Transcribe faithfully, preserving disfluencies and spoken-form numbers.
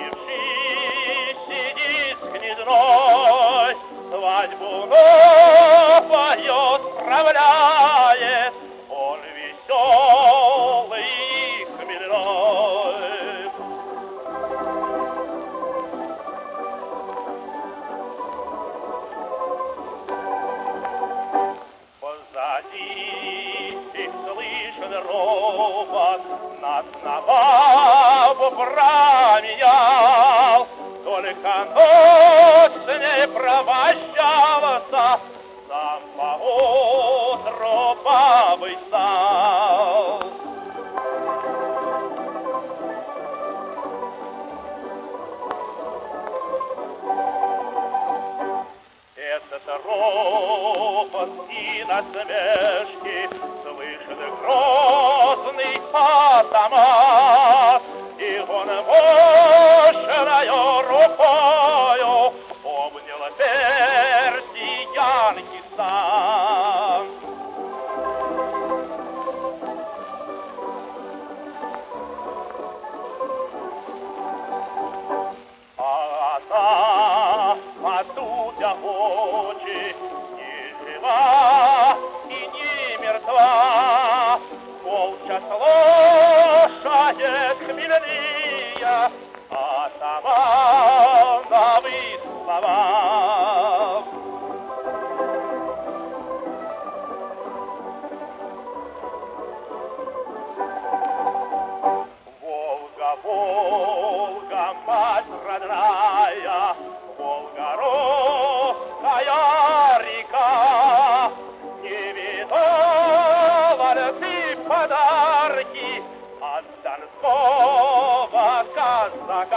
сидит княжной, свадьбу новую справляет, он веселый и хмельной. Позади их слышен ропот, нас на бабу променял, только ночь с ней прощался, сам поутру бабой стал. Этот ропот и насмешки слышит грозный автомат, и он мощною рукою обнял персиянский стан. А та, подутя очи, не жива и не мертва, молча слушает хмельные, а сама новые слова. Волга, Волга, мать родная, Волга, русская река, не видала ли ты подарки от донского казака?